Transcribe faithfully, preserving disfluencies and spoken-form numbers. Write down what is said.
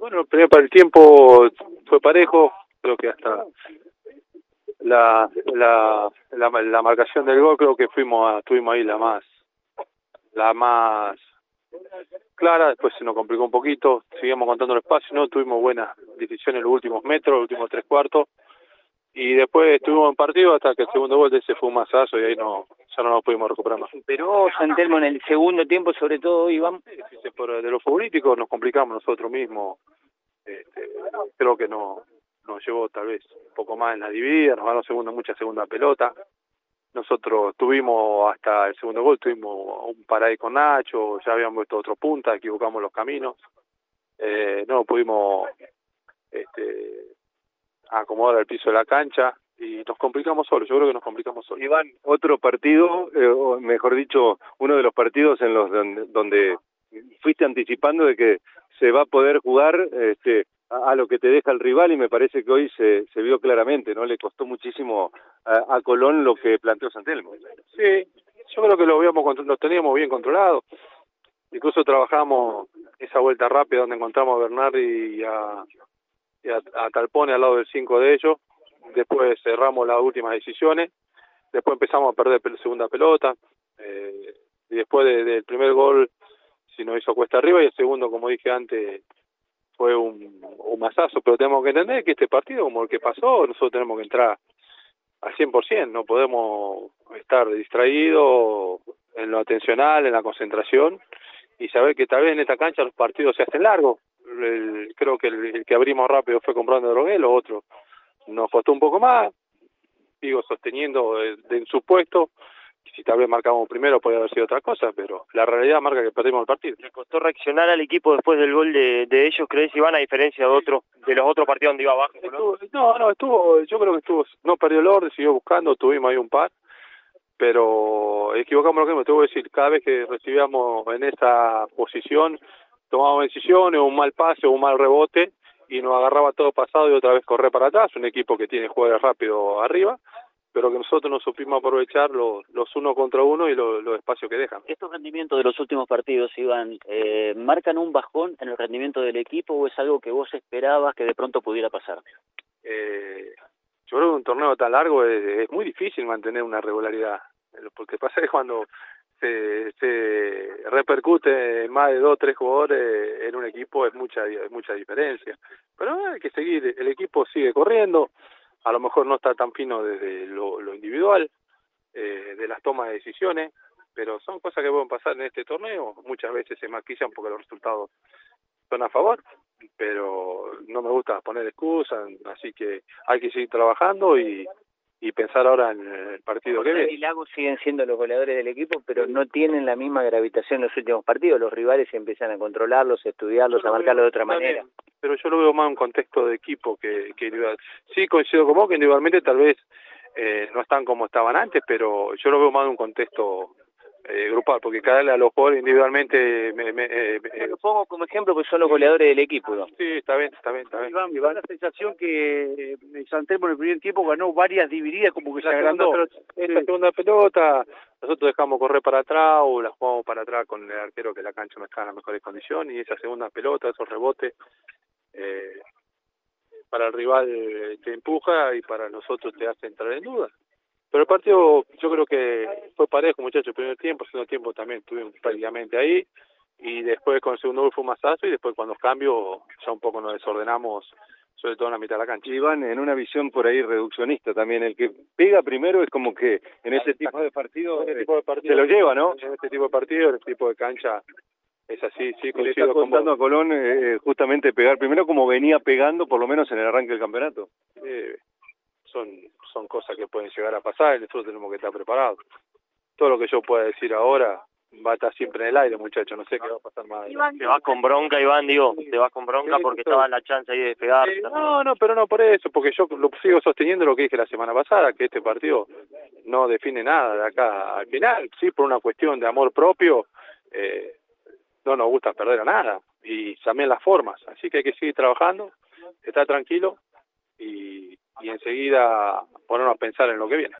Bueno, el primer para el tiempo fue parejo, creo que hasta la, la, la, la marcación del gol creo que fuimos a, estuvimos ahí la más, la más clara, después se nos complicó un poquito, seguimos contando el espacio, no tuvimos buenas decisiones en los últimos metros, los últimos tres cuartos, y después estuvimos en partido hasta que el segundo gol de ese fue un masazo y ahí no, ya no nos pudimos recuperar más. Pero San Telmo en el segundo tiempo, sobre todo, Iván. Sí, por de los futbolísticos nos complicamos nosotros mismos, este, creo que no nos llevó tal vez un poco más en la dividida, nos ganó segunda, mucha segunda pelota. Nosotros tuvimos hasta el segundo gol, tuvimos un parade con Nacho, ya habíamos visto otro punta, equivocamos los caminos, eh, no pudimos este, acomodar el piso de la cancha y nos complicamos solos, yo creo que nos complicamos solos. Iván, otro partido, eh, o mejor dicho, uno de los partidos en los donde, donde fuiste anticipando de que se va a poder jugar este, a, a lo que te deja el rival, y me parece que hoy se, se vio claramente, ¿no? Le costó muchísimo a, a Colón lo que planteó San Telmo. Sí, yo creo que lo habíamos lo teníamos bien controlado. Incluso trabajamos esa vuelta rápida donde encontramos a Bernardi y a, y a, a Talpone al lado del cinco de ellos. Después cerramos las últimas decisiones. Después empezamos a perder la segunda pelota. Eh, y después de, del primer gol si nos hizo cuesta arriba, y el segundo, como dije antes, fue un, un masazo. Pero tenemos que entender que este partido, como el que pasó, nosotros tenemos que entrar al cien por ciento. No podemos estar distraídos en lo atencional, en la concentración, y saber que tal vez en esta cancha los partidos se hacen largos. El, creo que el, el que abrimos rápido fue comprando Drogué, los otros nos costó un poco más, sigo sosteniendo de, de en su puesto. Si tal vez marcamos primero podría haber sido otra cosa, pero la realidad marca que perdimos el partido. ¿Le costó reaccionar al equipo después del gol de, de ellos, crees, Iván, a diferencia de otros, de los otros partidos donde iba abajo? ¿no? Estuvo, no, no, estuvo, yo creo que estuvo, no perdió el orden, siguió buscando, tuvimos ahí un par, pero equivocamos lo que me tengo que decir, cada vez que recibíamos en esa posición, tomábamos decisiones, un mal pase o un mal rebote, y nos agarraba todo pasado y otra vez correr para atrás, un equipo que tiene jugadores rápido arriba, pero que nosotros no supimos aprovechar los, los uno contra uno y los, los espacios que dejan. ¿Estos rendimientos de los últimos partidos, Iván, eh, marcan un bajón en el rendimiento del equipo o es algo que vos esperabas que de pronto pudiera pasar? Eh, yo creo que un torneo tan largo es, es muy difícil mantener una regularidad, porque pasa que cuando se, se repercute en más de dos o tres jugadores en un equipo es mucha, es mucha diferencia, pero hay que seguir, el equipo sigue corriendo, a lo mejor no está tan fino desde lo, lo individual, eh, de las tomas de decisiones, pero son cosas que pueden pasar en este torneo, muchas veces se maquillan porque los resultados son a favor, pero no me gusta poner excusas, así que hay que seguir trabajando y, y pensar ahora en el partido que viene. Y Lagos siguen siendo los goleadores del equipo, pero no tienen la misma gravitación en los últimos partidos, los rivales empiezan a controlarlos, a estudiarlos, a marcarlos de otra manera. Bien, pero yo lo veo más en un contexto de equipo que, que individual. Sí, coincido con vos que individualmente tal vez eh, no están como estaban antes, pero yo lo veo más en un contexto eh, grupal, porque cada vez a los jugadores individualmente... Me, me, eh, eh, lo pongo como ejemplo porque son los goleadores del equipo, ¿no? Sí, está bien, está bien, está bien. Iván, me da la sensación que eh, San Telmo en el primer tiempo ganó varias divididas, como que la se agrandó. Pelota, esta sí. Segunda pelota, nosotros dejamos correr para atrás o la jugamos para atrás con el arquero que la cancha no está en las mejores condiciones, y esa segunda pelota, esos rebotes, eh, para el rival te empuja y para nosotros te hace entrar en duda. Pero el partido yo creo que fue parejo, muchachos, el primer tiempo, el segundo tiempo también estuvimos prácticamente ahí, y después con el segundo gol fue un masazo, y después cuando los cambios ya un poco nos desordenamos, sobre todo en la mitad de la cancha. Iván, en una visión por ahí reduccionista también, el que pega primero es como que en ese tipo de partido, este tipo de partido se lo lleva, ¿no? En este tipo de partido, en este tipo de cancha es así, sí, le está contando a Colón eh, justamente pegar primero como venía pegando por lo menos en el arranque del campeonato. Eh, son son cosas que pueden llegar a pasar y nosotros tenemos que estar preparados. Todo lo que yo pueda decir ahora va a estar siempre en el aire, muchachos, no sé qué va a pasar más. Te vas con bronca, Iván, digo, te vas con bronca sí, porque estoy... estaba la chance ahí de pegar. Sí, no, no, pero no por eso, porque yo lo sigo sosteniendo lo que dije la semana pasada, que este partido no define nada de acá al final, sí, por una cuestión de amor propio, eh, no nos gusta perder a nada, y también las formas, así que hay que seguir trabajando, estar tranquilo y, y enseguida ponernos a pensar en lo que viene.